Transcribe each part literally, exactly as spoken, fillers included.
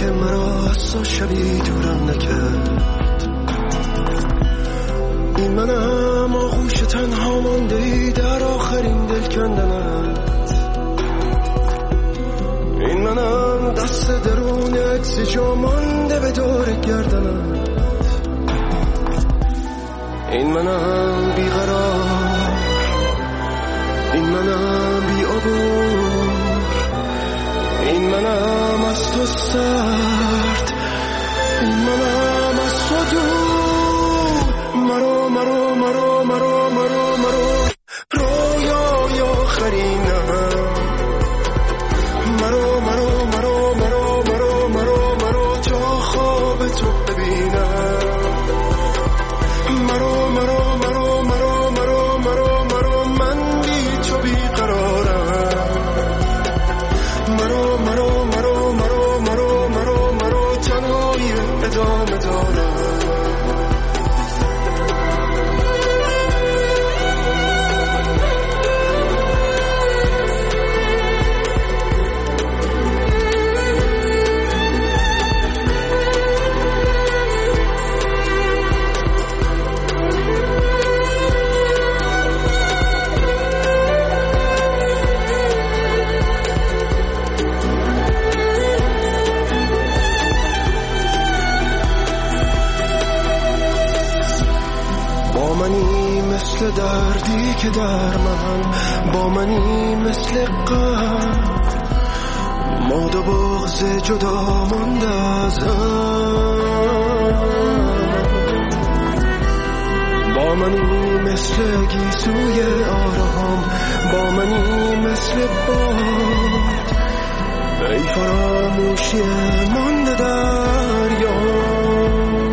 که مرا از تو شبی دورم نکرد. این منم آغوش تنها مانده ای در آخرین دل کندنت. این منم دست درون عکس جا مانده به دور گردنت. این منم بیقرار، این منم بی عبور، این منم از تو سرد، این منم از تو دور. مرو مرو مرو مرو مرو مرو رویای آخرینم. مرو مرو مرو مرو مرو مرو مرو تا خواب تو ببینم. مرو مرو مرو مرو مرو مرو مرو من بی تو بیقرارم. مرو مرو مرو مرو مرو مرو مرو تنهایی ادامه دارم. مثل دردی که در من با منی، مثل غم ماد و بغض جدا مانده از هم. با منی مثل گیسوی آرام، با منی مثل باد ای فراموشی مانده در یاد.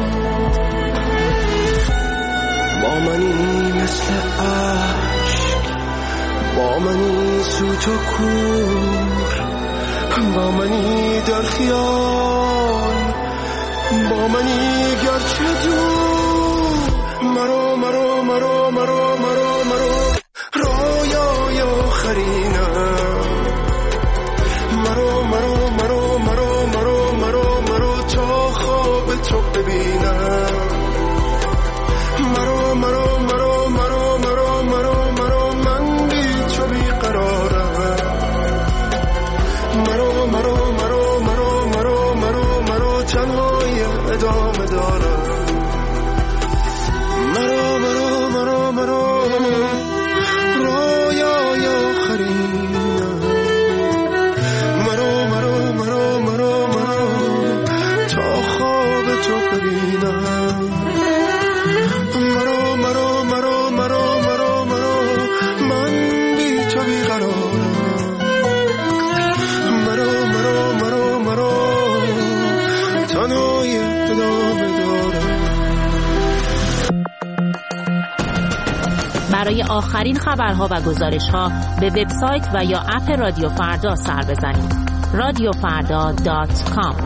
با منی مثل عشق، با منی سوت و کور، با منی در خیال، با منی گرچه دور. مرو مرو مرو مرو مرو مرو رویای آخرینم. مرو مرو مرو مرو مرو مرو مرو تا خواب تو ببینم. مرو مرو مرو مرو مرو مرو مرو من بی تو بیقرارم. مرو مرو مرو مرو مرو مرو مرو تنهایی ادامه دارم. مرو مرو مرو مرو رویای آخرینم. مرو مرو مرو مرو مرو تا خواب تو ببینم. مرو مرو مرو مرو مرو مرو من بی تو بیقرارم. مرو مرو مرو مرو تنهایی ادامه دارم. برای آخرین خبرها و گزارش‌ها به وبسایت و یا اپ رادیو فردا سر بزنید. رادیو فردا دات کام.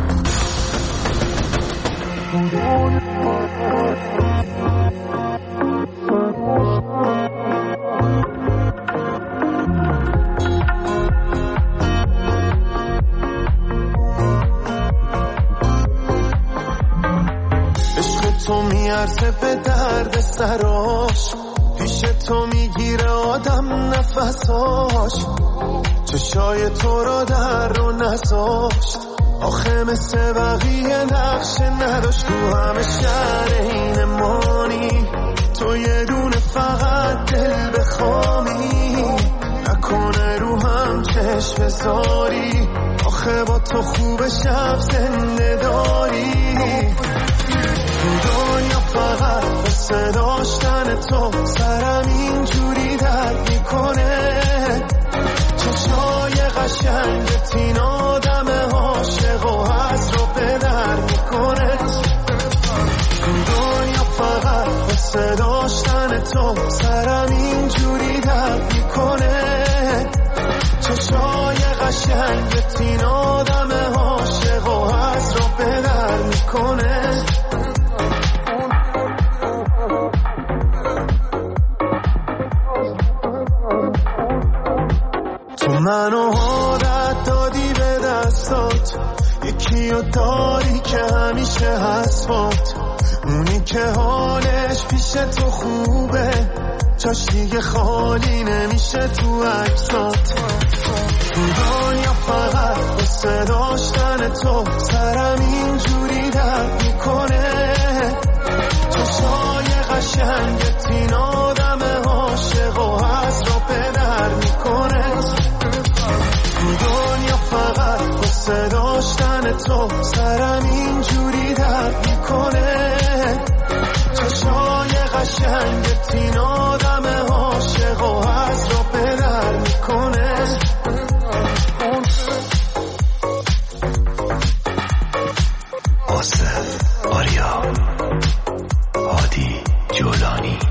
عشق تو میارزه به درد سراش، پیش تو میگیره آدم نفساش. چشای تو رو در رو نذاشت، آخه مثل بقیه نقشه نداشت. تو همه شهر این مانی، تو یه دونه فقط دل بخوامی. نکنه رو هم چشم بذاری، آخه با تو خوب شب زنده داری. دنیا فقط بسه داشتن تو، سرم اینجوری درد میکنه. چشای قشنگت این آدم عاشق و هست رو به در میکنه. دنیا فقط بسه داشتن تو، سرم اینجوری درد میکنه. چشای قشنگت این آدم عاشق و هست رو به در میکنه. منو عادت دادی به دستات، یکی داشتی و داری که همیشه هست، اونی که حالش پیش تو خوبه، جاش دیگه خالی نمیشه تو عکسات. تو دنیا فقط بسه داشتن تو سرم اینجوری درد میکنه. چشای قشنگت این آدم عاشق و از رو پدر میکنه. تو دنیا فقط بسه داشتن تو سرم اینجوری درد میکنه. چشای قشنگت این آدم عاشق و از رو پدر میکنه. آصف آریا هادی جولانی.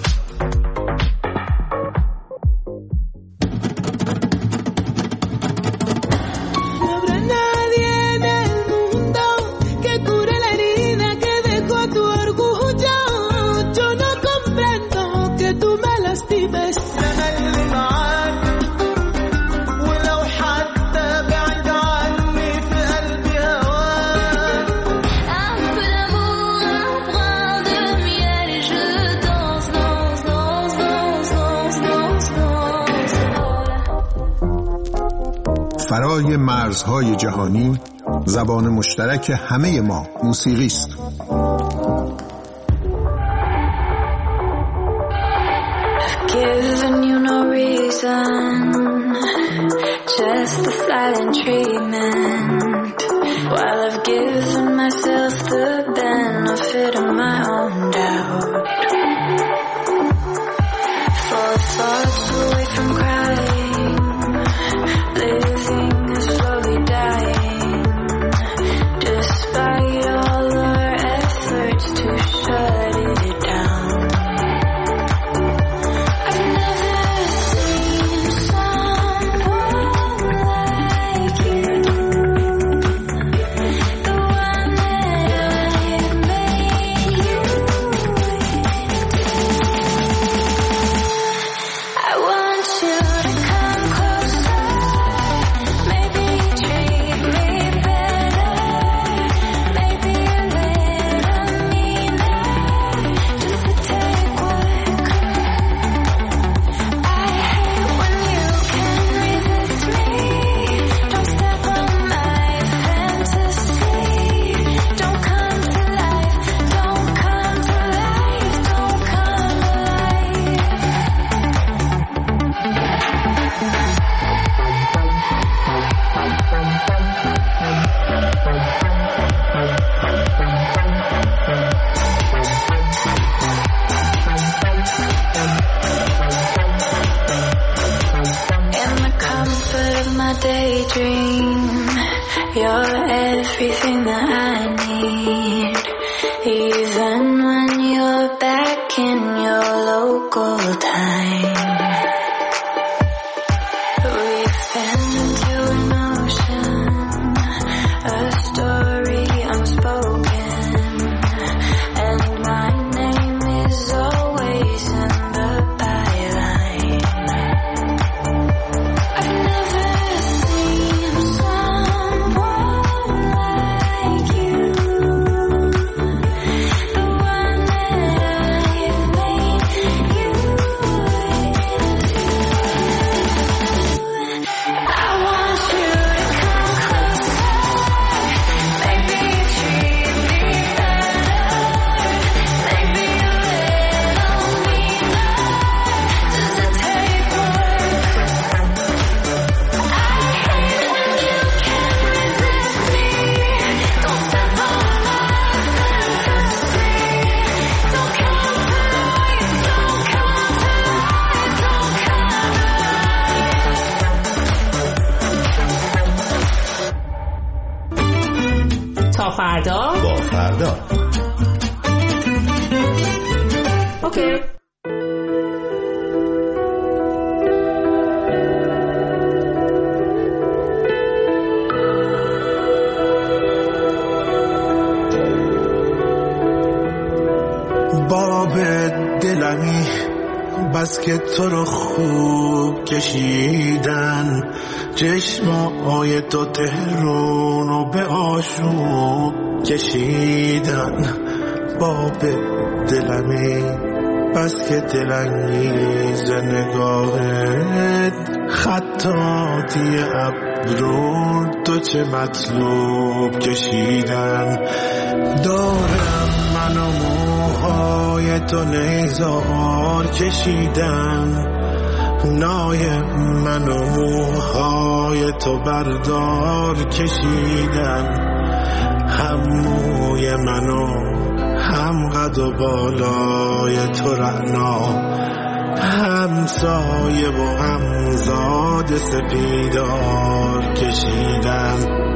فرای مرزهای جهانی، زبان مشترک همه ما موسیقی است. Given you no reason, just the silent treatment, while I've given myself the benefit of my own doubt. For thoughts away from crying, living is slowly dying, despite all our efforts to shut it down. I've never seen someone like you, the one that I've made you with. I want you to come closer, maybe treat me better, maybe a little meaner, just to take what could. I hate when you can't resist me. Don't step on my fantasy. Don't come to life, don't come to life, don't come to In the comfort of my daydream, you're everything that I need. Even when you're back in your local time, we've been into an ocean, a story unspoken, and my name is always in the byline. I've never seen someone like you, the one that I've made you into. I want you to come closer, maybe treat me better, maybe a little meaner, just to take what I hate when you can't resist me. Don't step on my fantasy. Don't come to life, don't come to life, don't come to تا فردا. با فردا. اوکی. باب دلمی بس که تو رو خوب کشیدن، چشمای تو تهرون رو به آشوب کشیدن. باب دلمی بس که دلانگیز نگاهت، خطاطی ابرو تو چه مطلوب کشیدن. دارم من و موهای تو نیزار کشیدن، نای من و موهای تو بردار کشیدن. هم موی منو هم قد و بالای تو رعنا، هم سایه و هم زاد سپیدار کشیدن.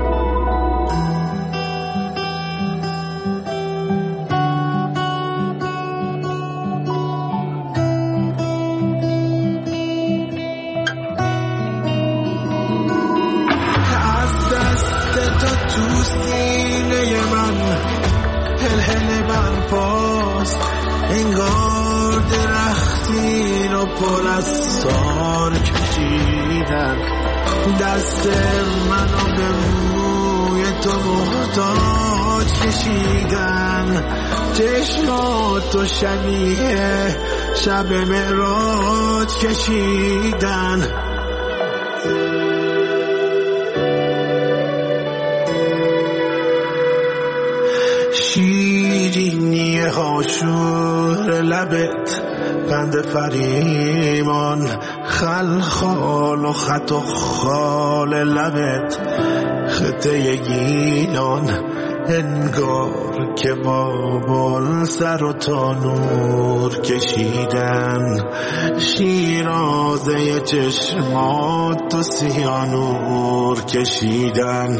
تو سینه من هل هل برپاست، انگار درختین و پر از سار کشیدن. دست منو به موی تو محتاج کشیدن، چشماتو شبیه شب معراج کشیدن. شیرینی هاشور لبت، قند فریمان، خلخال و خط و خال لبت، خطه گیلان، انگار که بابل سر و تانور کشیدن. شیرازه چشمات و سیانور کشیدن.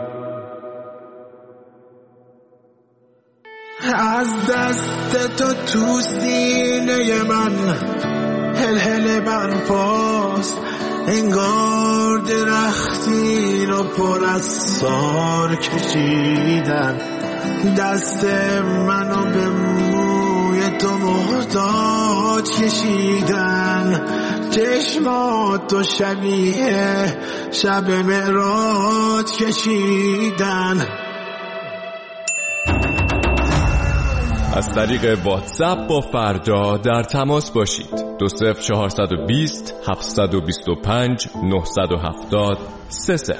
از دست تو تو سینه من هل هل برپاست، انگار درختین و پر از سار کشیدن. دست منو به موی تو محتاج کشیدن، چشماتو شبیه شب معراج کشیدن. از طریق واتساپ با فردا در تماس باشید. دو صفر چهارصد و بیست هفتصد و بیست و پنج نهصد و هفتاد سه صفر.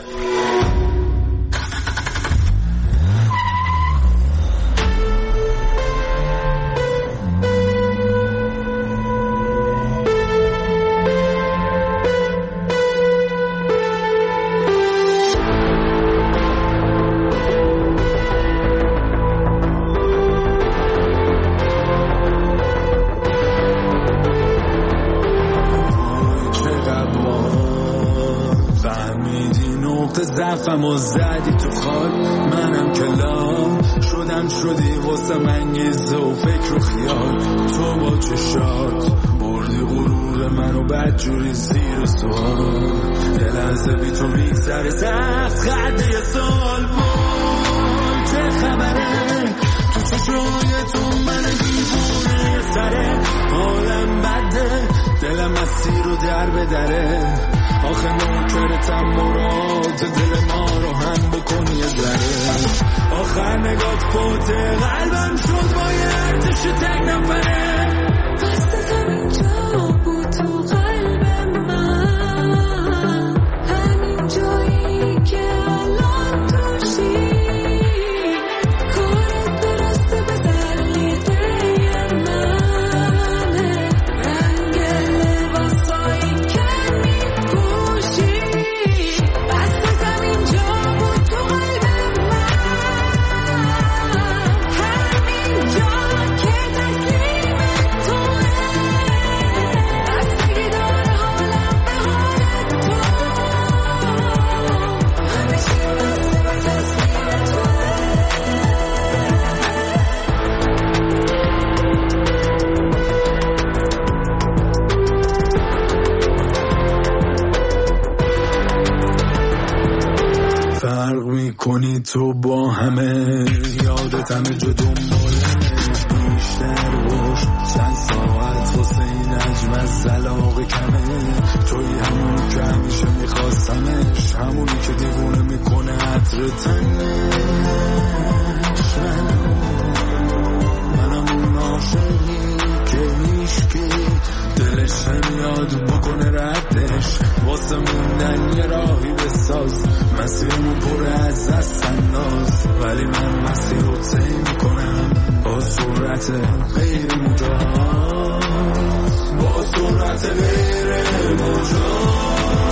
ضعفم و زدی تو خال، منم کلام شدم شدی واسه من گیزه و فکر و خیال. تو با چشات بردی غرور منو بدجوری زیر سوال، یه لحظه بی تو میگذره سخت خرده یه سال بود. چه خبره تو چشای تو من دیوونه سره، حالم بده دلم مسیر رو در بدره. آخه نوکرتم مراد دل ما رو هم بکنی یه ذره. آخر نگات فوته قلبم شد با یه ارتش تک نفره. دستتم اینجا بود تو قلب من، همین جایی که الان توشی. کارت درسته به دلیده منه، رنگ لباسایی که کنی تو با همه، یادت همه جو دنبالمه. بیشتر باش. چند ساعت واسه این عجم از علاقه کمه. توی همونی که همیشه میخواستمش، همونی که دیوونه میکنه عطر تنش. منم اون عاشقی که هیچکی دلش نمیاد بکنه ردش. واسه موندن یه راهی بساز، مسیرمون پر از دست انداز. ولی من مسیر رو طی میکنم با سرعت غیر مجاز، با سرعت غیر مجاز.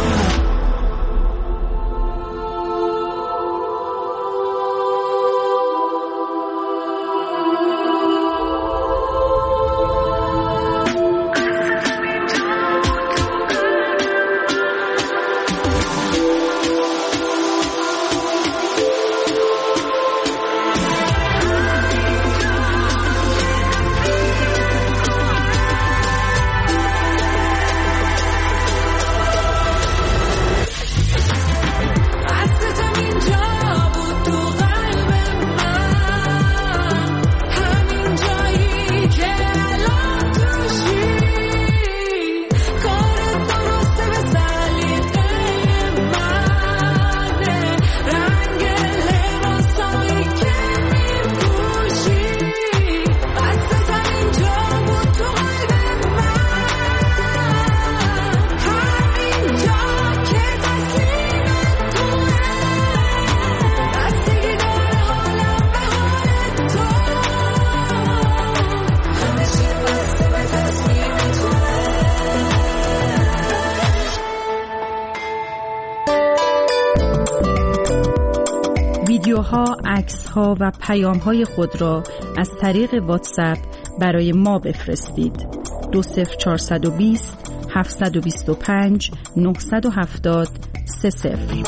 ویدیوها، عکس‌ها و پیام‌های خود را از طریق واتساپ برای ما بفرستید. دو صفر چهارصد و بیست هفتصد و بیست و پنج نهصد و هفتاد سه صفر.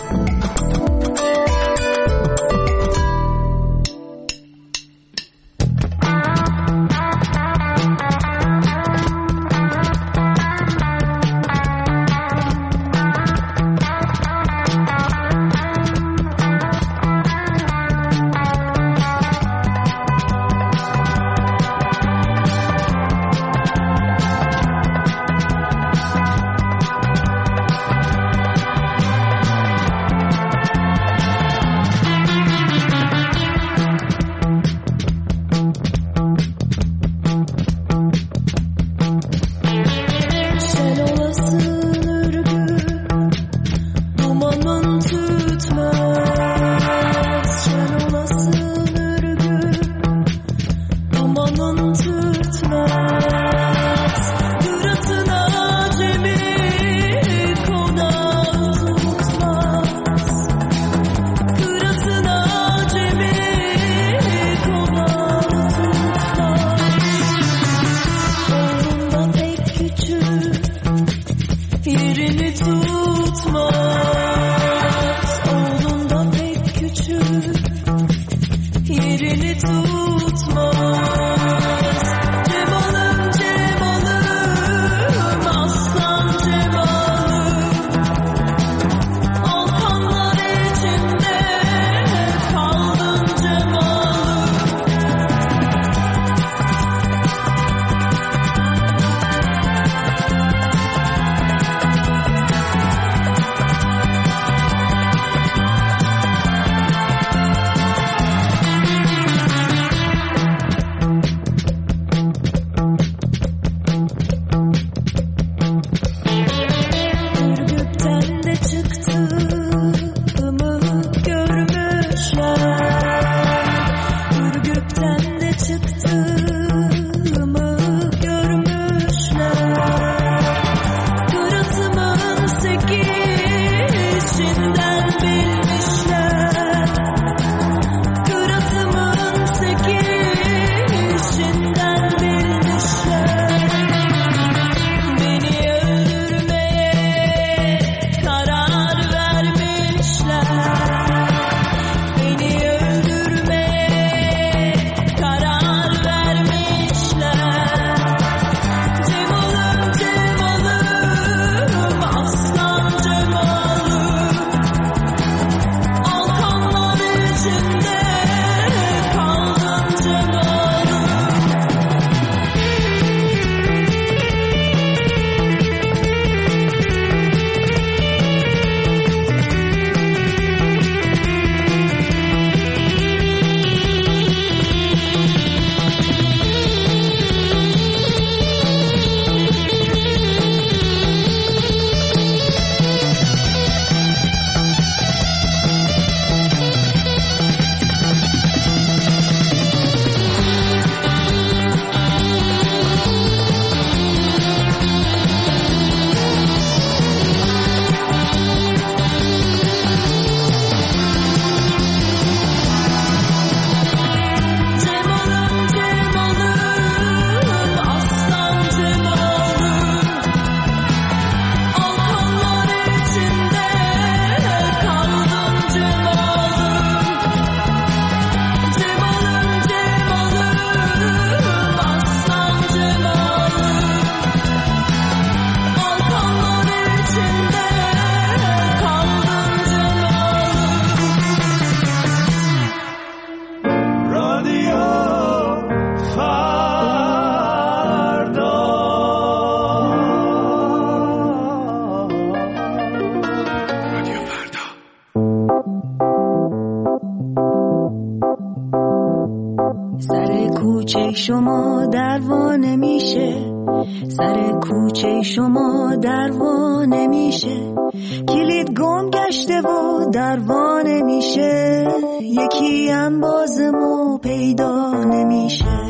کوچه شما دروا نمیشه، سر کوچه شما دروا نمیشه، کلید گم گشته و دروا نمیشه، یکی هم بازمو پیدا نمیشه.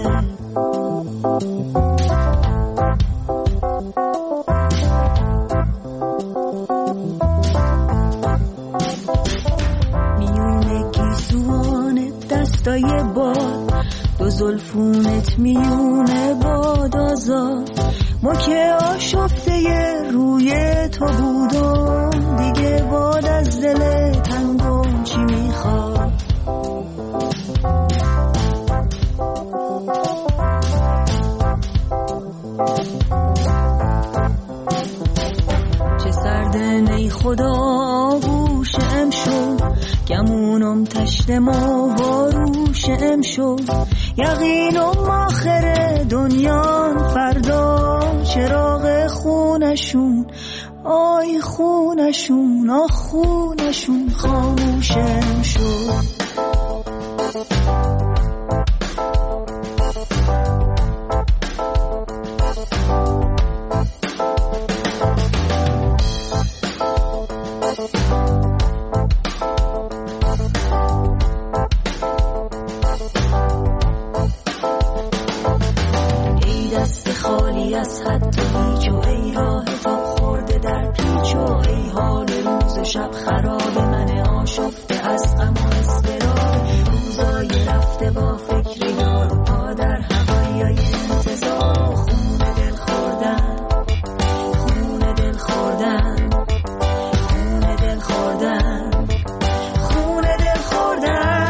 میونه گیسوان دستای باد، دو زلفونت میونه باد آزاد، ما که آشفته روی تو بودم، دیگه باد از دل تنگم چی میخواد. چه سرده نی خدا آغوش ام شد، گمونم تشتم و واروش ام شد، یقینم آخر دنیا فردا، چراغ خونشون آی خونشون آ خونشون خاموشم شد. از حد و هیچ و ای راه تا خورده در پیچ و ای حال روز و شب خراب من آشفته از غم و اضطراب، روزای رفته با فکر یار و پا در هوای انتظار، خون دل خوردن خون دل خوردن خون دل خوردن خون دل خوردن.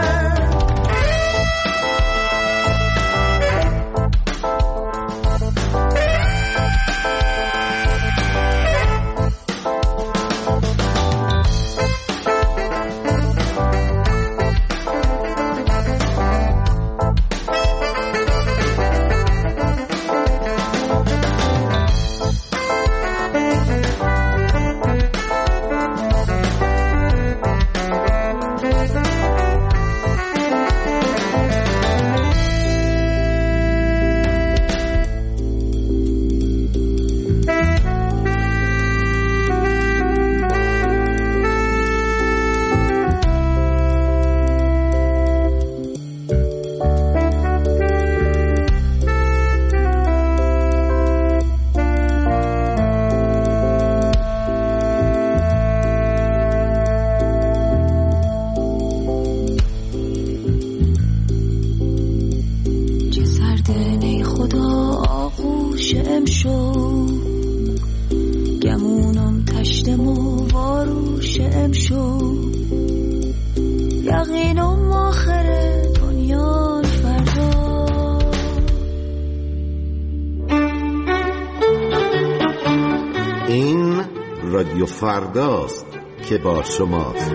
رادیو فرداست که با شماست.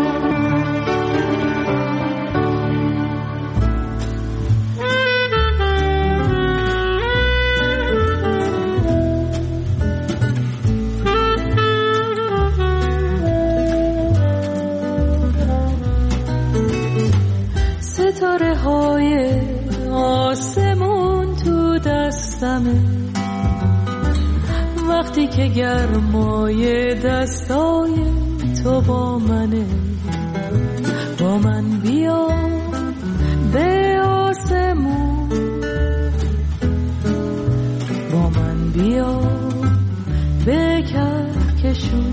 ستاره های آسمون تو دستمه، وقتی که گرمای دستای تو با منه، با من بیا به آسمون، با من بیا به کهکشون،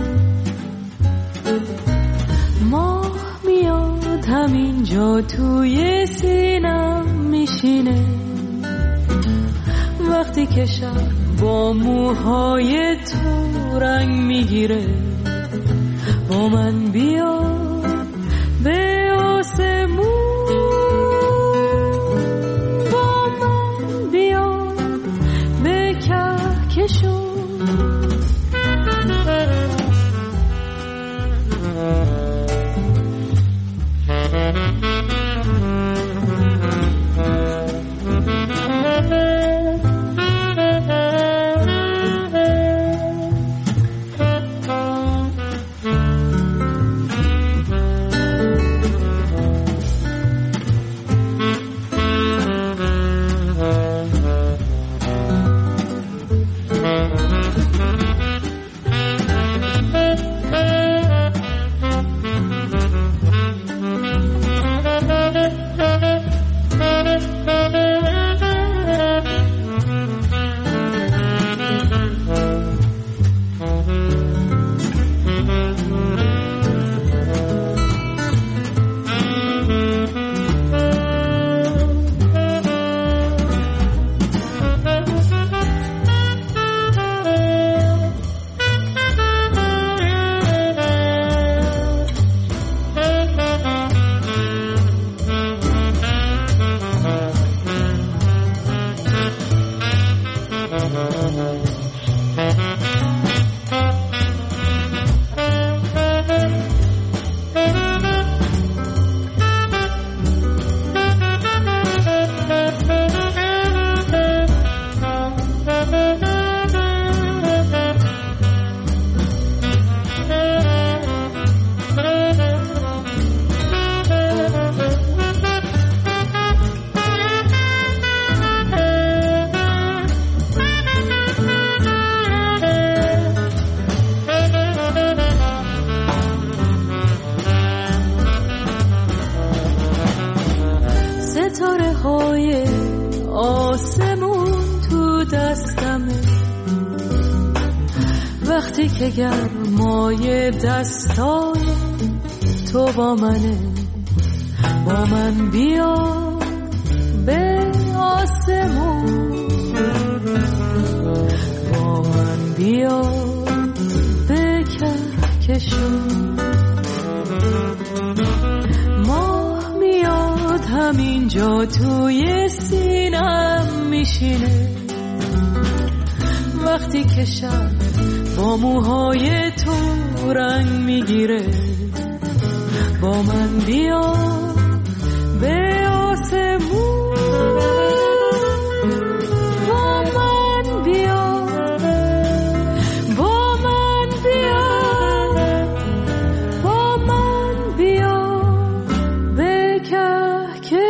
ماه میاد همینجا توی سینم میشینه، وقتی که شب با موهای تو رنگ میگیره، با من بیا به آسمون، با من بیا به کهکشون. ستاره های آسمون تو دستمه، وقتی که گرمای دستای تو با منه، با من بیا به آسمون، با من بیا به کهکشون. ماه میاد همینجا توی سینم میشینه، وقتی که شب با موهای تو رنگ میگیره، با من بیا به آسمون، با من بیا، با من بیا، با من بیا به کهکشون.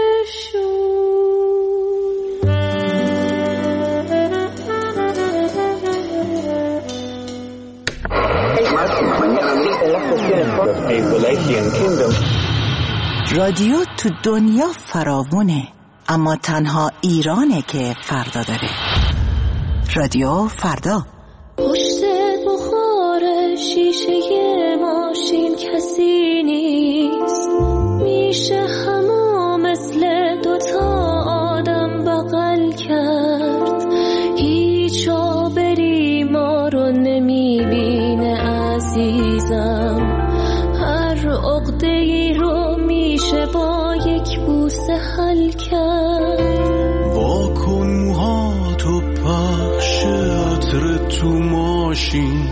رادیو تو دنیا فراوونه، اما تنها ایرانه که فردا داره. رادیو فردا. پشت بخار شیشه ماشین کسی نیست، میشه همو مثل دوتا آدم بغل کرد. هیچ آبری ما رو نمیبینه عزیزم، هر عقده‌ای رو میشه با یک بوسه حل کرد. واکن موهاتو پخش عطر تو ماشین،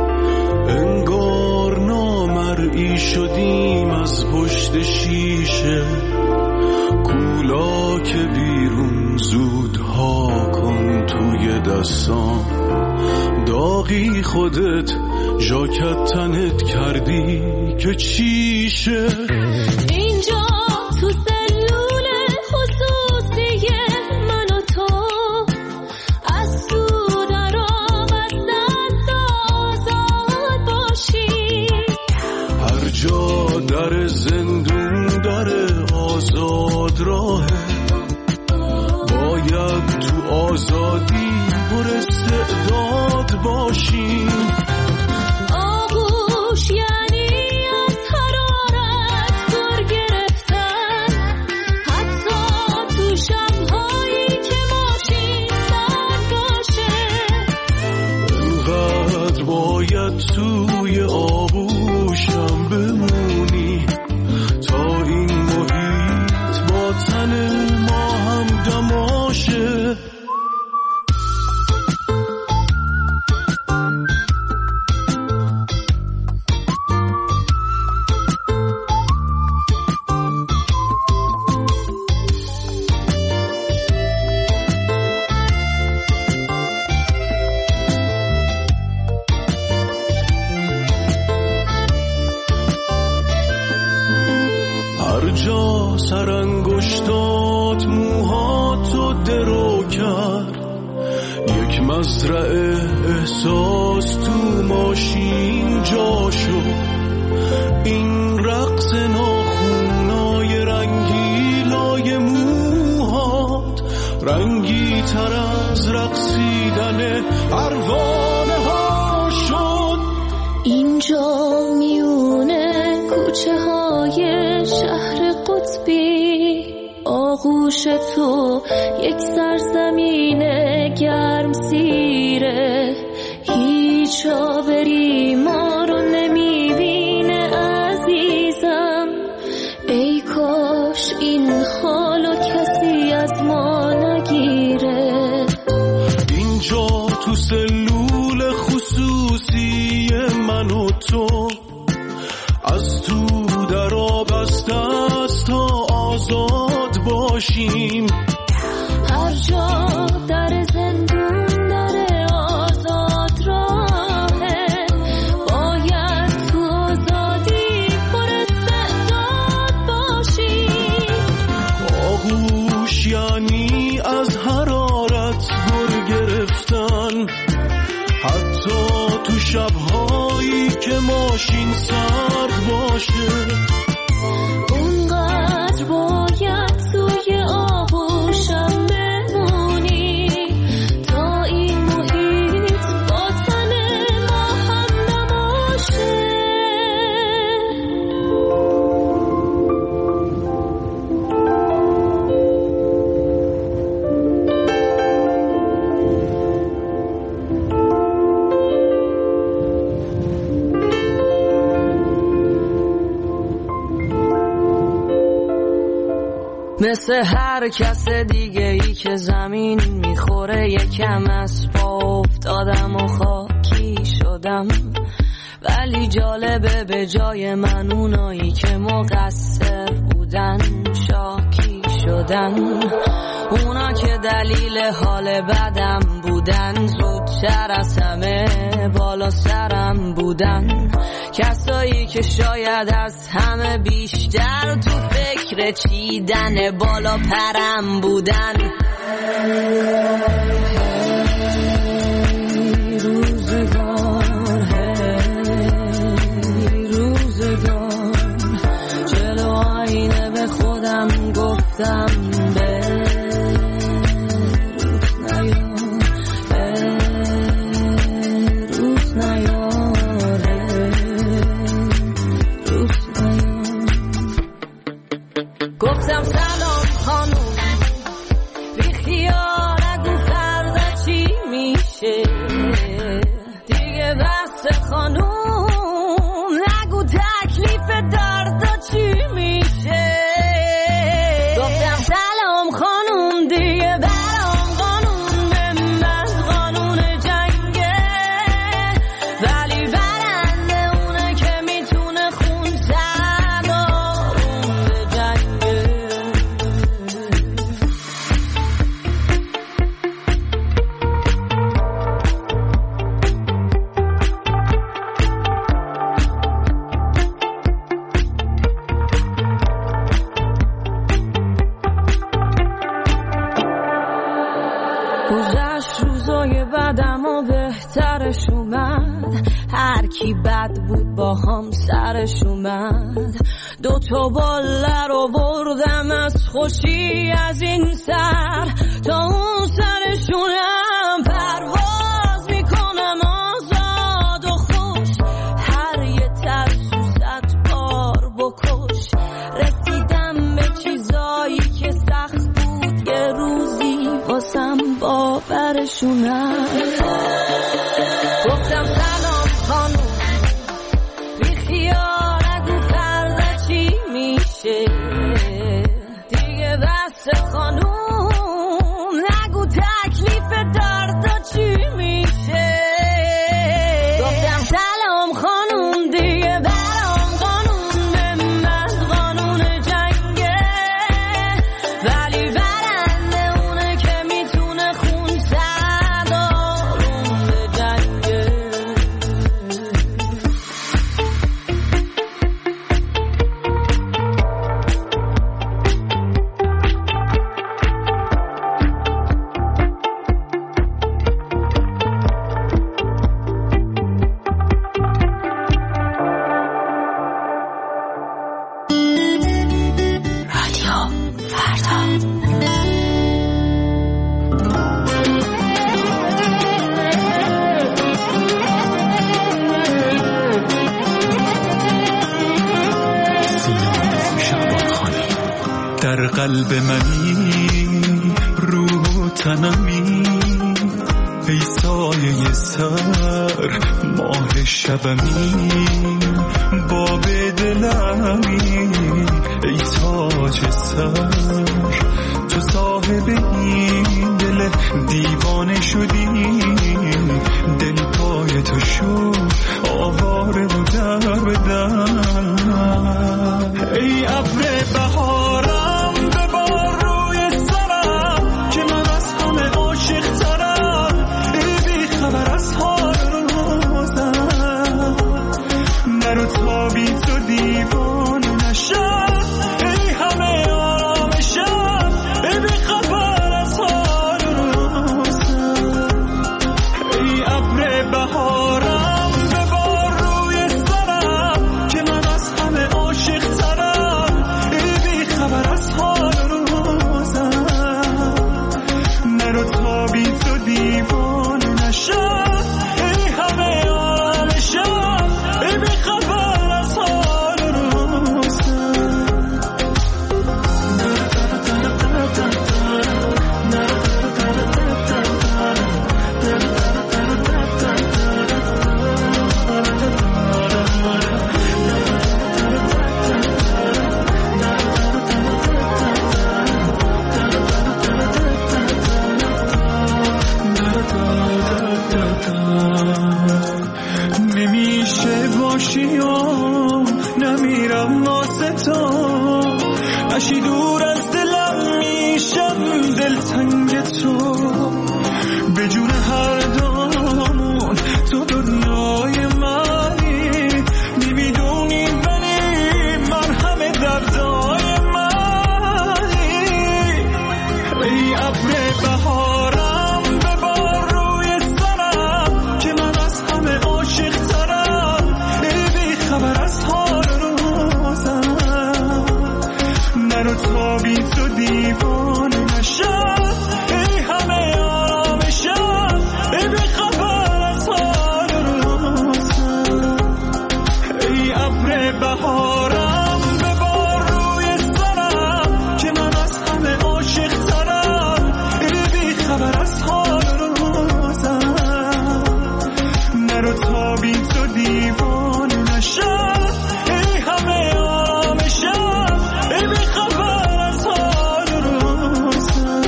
انگار نامرئی شدیم از پشت شیشه. کولا که بیرون زود ها کن توی دستام، داغی خودت ژاکت تنت کردی که چیشه. اینجا تو سلول خصوصی من و تو، از تو در آبستن آزاد باشی. هر جا در زندون در آزاد راهه، باید تو آزادی پر استعداد باشیم. آغوش یعنی از حرارت پر گرفتن، حتی تو شب‌هایی که ماشین سرد باشه. اونقدر باید توی آغوشم بمونی تا این محیط با تن ما هم دماشه. هر جا سرانگشتات موهاتو درو کرد، یک مزرعه احساس تو ماشین جا شد. این رقص ناخونای رنگی لای موهات، رنگی تر از رقصیدن پروانه ها شد. اینجا میونه کوچه های شهر قطبی، آغوش تو یک سرزمین گرم سیره. هیچ آبری ما رو نمیبینه عزیزم، ای کاش این حالو کسی از ما نگیره. اینجا تو سلول خصوصی من و تو، از تو در آبسته است تا آزاد باشیم. هر جا در زندون در آزاد راهه، باید تو آزادی پر استعداد باشیم. آغوش یعنی از حرارت گر گرفتن، حتی تو شب‌هایی که ماشین سرد باشه. اونقدر باید توی مثل هر کس دیگه ای که زمین میخوره یکم از پا افتادم و خاکی شدم، ولی جالبه به جای من اونایی که مقصر بودن شاکی شدن. اونا که دلیل حال بدم بودن زودتر از همه بالا سرم بودن. کسایی که شاید از همه بیشتر تو فکر چیدن بالا پرم بودن. روزگار هی روزگار جلو آینه به خودم گفتم به گفتم سلام خانوم بی خیال نگو فردا چی میشه دیگه، بس خانوم نگو تکلیف دردا چی میشه. گفتم سلام خانوم دیگه برام قانون من قانون جنگه، ولی برنده اونه که میتونه خون سردارون به جنگه. گذشت روزای بدم و بهترش اومد، هر کی بد بود با هم سرش اومد. دو تا باله رو بردم از خوشی از این سر تا اون سرشونم پرواز میکنم آزاد و خوش. هر یه ترسو صد بار بکش، رسیدم به چیزایی که سخت بود یه روزی واسم باورشونم. گفتم سلام خانوم بی خیال نگو فردا چی میشه دیگه، بس خانوم نگو تکلیف دردا چی میشه. گفتم سلام خانوم دیگه برام قانون من قانون جنگه، ولی برنده اونه که میتونه خون سردارون به جنگه. در قلب منی روح و تنمی، ای سایه سر ماه شبمی، باب دلمی ای تاج سر. تو صاحب این دل دیوانه شدی، دل پای تو شد آواره و در بدن. ای ابر بهارم ببار روی سرم که من از همه عاشق ترم، ای بی خبر از حال روزم، نرو تا بی تو دیوانه نشم، ای همه آرامشم، ای بی خبر از حال روزم. ای ابر بهارم ببار روی سرم که من از همه عاشق ترم، ای بی خبر از نشی دور از دلم میشم دلتنگ تو به جون هر دامون تو دنیای منی نمیدونی ولی من همه دردای منی ای ابر بهارم ببار روی سرم که من از همه عاشق ترم ای بی خبر از حال روزم نرو تا بی تو دیوانه نشم ای همه آرامشم ای بی خبر از حال روزم ای ابر بهارم ببار روی سرم که من از همه عاشق ترم ای بی خبر از حال روزم نرو تا بی تو دیوانه نشم ای همه آرامشم ای بی خبر از حال روزم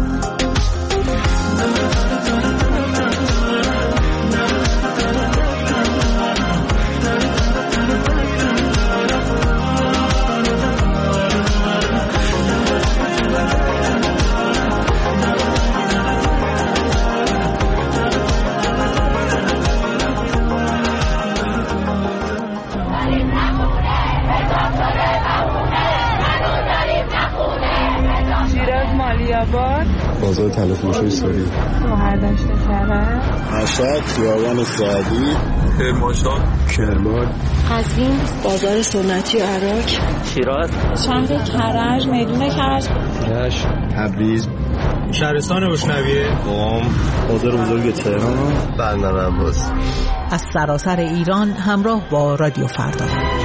شیراز مالیاباد بازار تلفروشی سوری مهردشت کرد مشهد خیابان سعدی کرمانشاه کرمان قزوین بازار سنتی عراق شیراز شهر کرج میدون کرج کرج تبریز شهرستان روشنویه قم بازار بزرگ تهران بندر عباس از سراسر ایران همراه با رادیو فردا.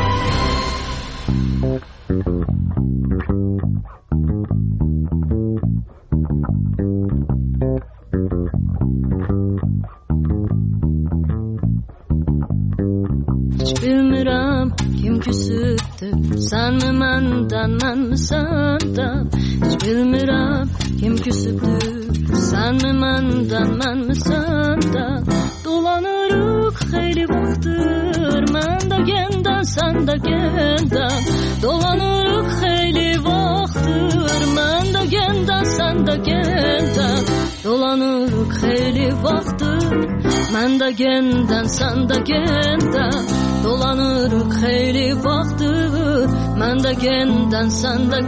Hiç bilmirəm kim küsübdü Sən mi məndən, mən mi səndən Hiç bilmirəm kim küsübdü Sən mi məndən, mən mi səndən Dolanırıq xeyli vaxtdır Mən də gəndən, sən də gəndən Dolanırıq xeyli vaxtdır Mən də gəndən, sən də gəndən Dolanırıq xeyli vaxtdır Mən də gəndən, sən də gəndən Dolanırıq xeyli vaxtdır Mən də gəndən, sən də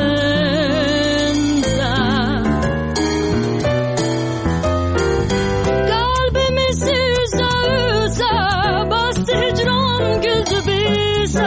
gəndən Qəlbimizi üzə üzə Bastı hicran güldü bizə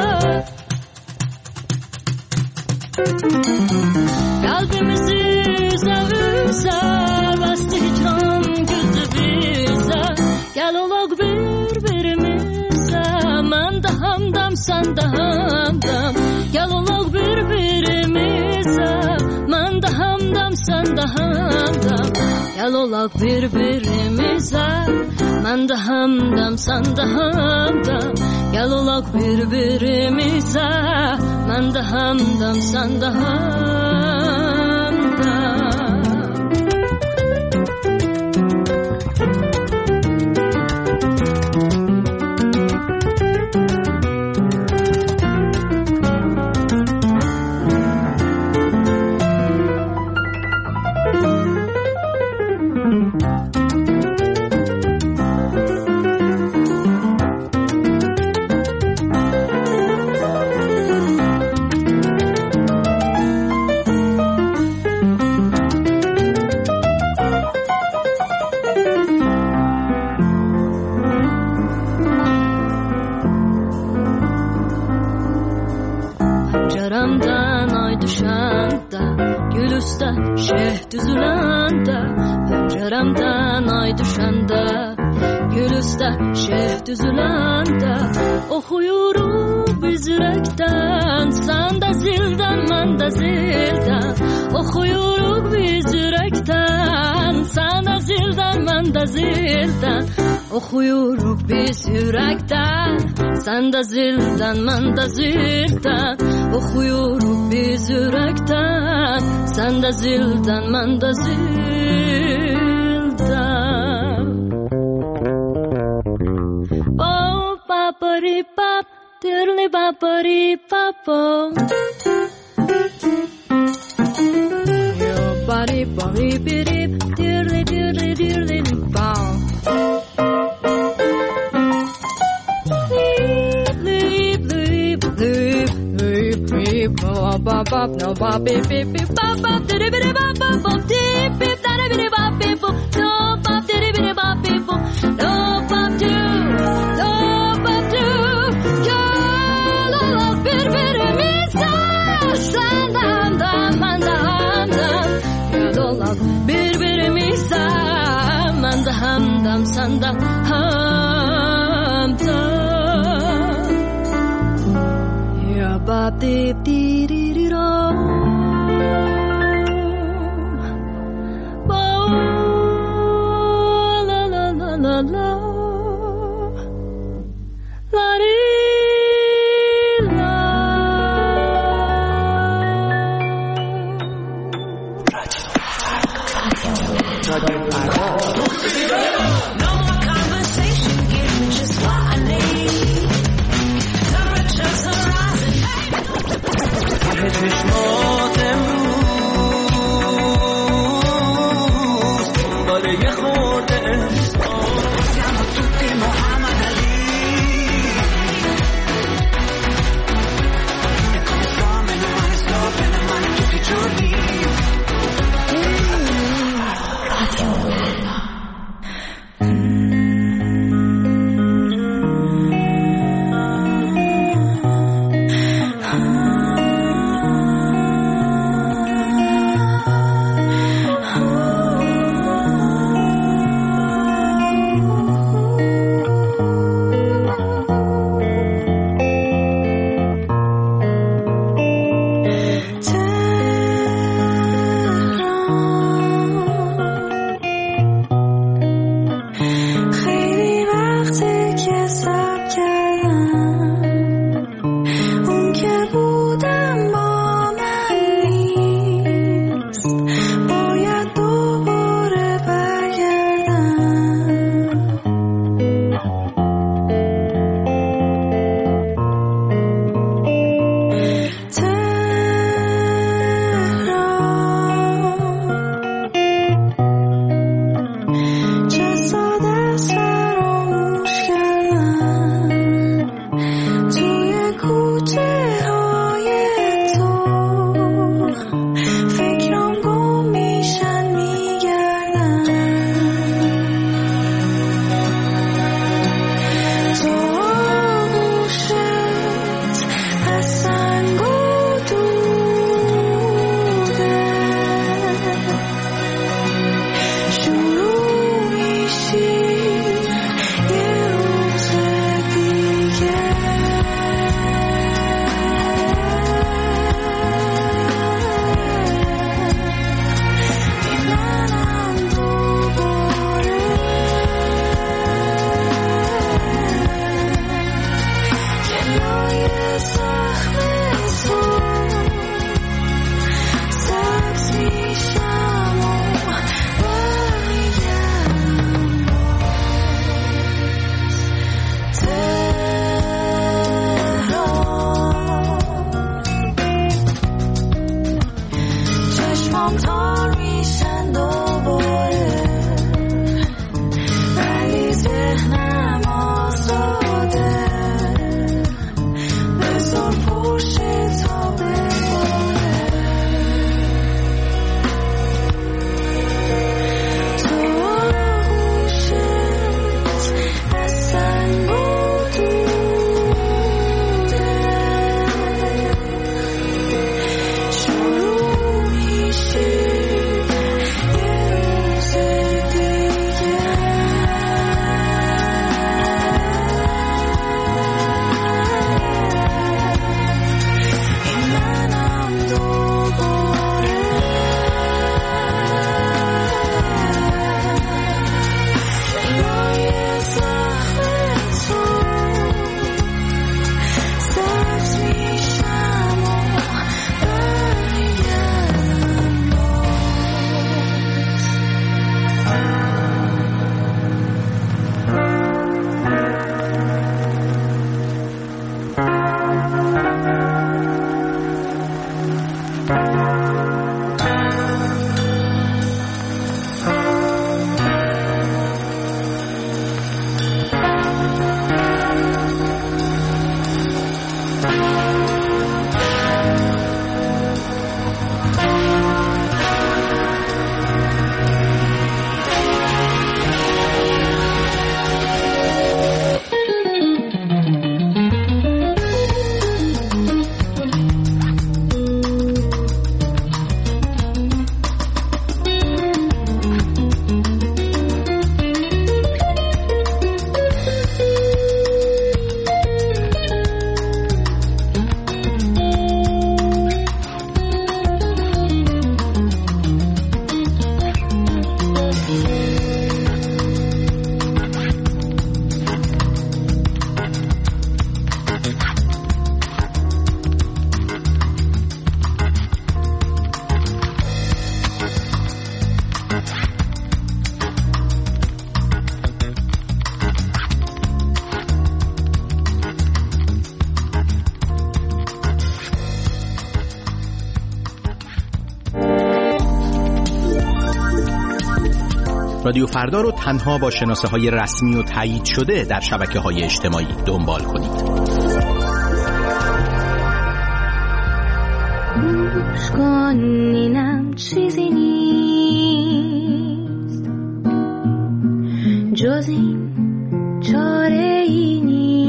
Qəlbimizi üzə üzə Bastı hicran güldü bizə Gəl olaq bir-birimizə Mən də hamdam, sən də hamdam Gəl olaq bir-birimizə Mən də hamdam, sən də hamdam Gəl olaq bir-birimizə Mən də hamdam, sən də hamdam Gəl olaq bir-birimizə Mən də hamdam, sən də hamdam Pəncərəmdən ay düşəndə Gül üstə şeh düzüləndə Pəncərəmdən ay düşəndə Gül üstə şeh düzüləndə Oxuyuruq biz ürəkdən Sən də zildən, mən də zildən Oxuyuruq biz ürəkdən Sən də zildən, mən də zildən Oxuyuruq biz ürəkdən Sən də zildən, mən də zildən Oxuyuruq biz ürəkdən Sən də zildən, mən də zildən Bop, bapari, bap, dirli bapari, bap, bop شروع میشه رادیو فردا رو تنها با شناسه های رسمی و تایید شده در شبکه های اجتماعی دنبال کنید. گوش کن اینم چیزی نیست جز این چاره ای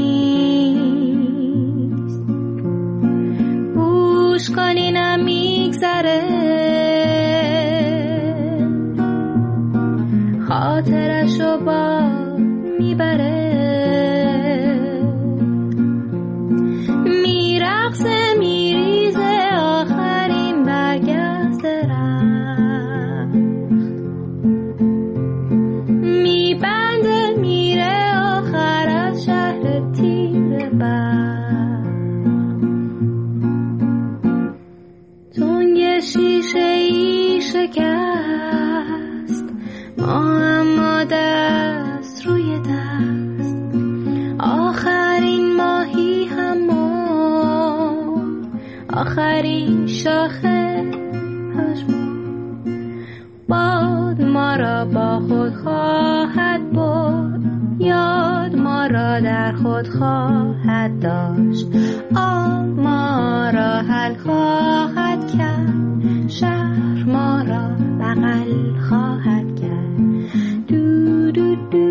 نیست. گوش کن اینم میگذره خاطرشو با میبره میرقصه میریزه آخرین برگشت رخت میبنده میره آخر از شهر تیر برق تنگ شیشه ای شکست ما اما دست روی دست آخرین ماهی همون آخرین شاخه پشمون باد ما را با خود خواهد برد یاد ما را در خود خواهد داشت آب ما را حل خواهد کرد شهر ما را بغل خواهد کرد. دو دو دو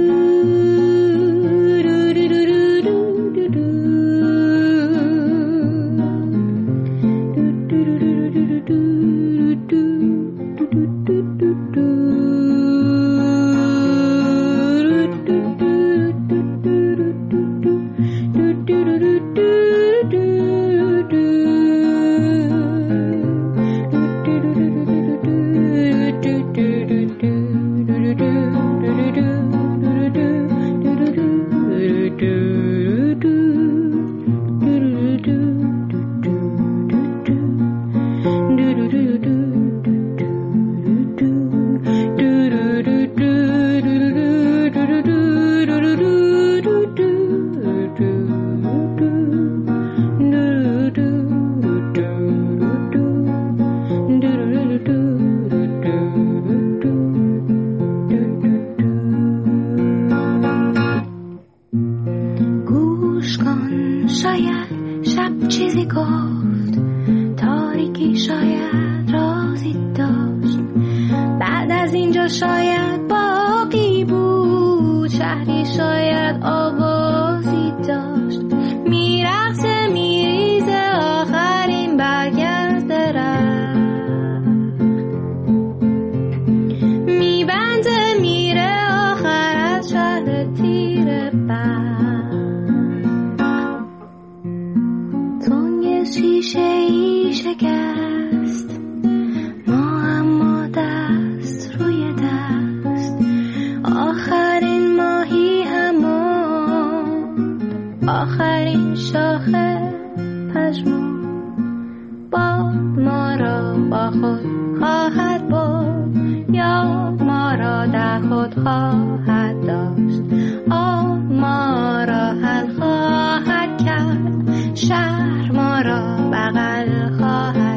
آخرین شاخه پژمرد باد ما را با خود خواهد برد یاد ما را در خود خواهد داشت آب ما را حل خواهد کرد شهر ما را بغل خواهد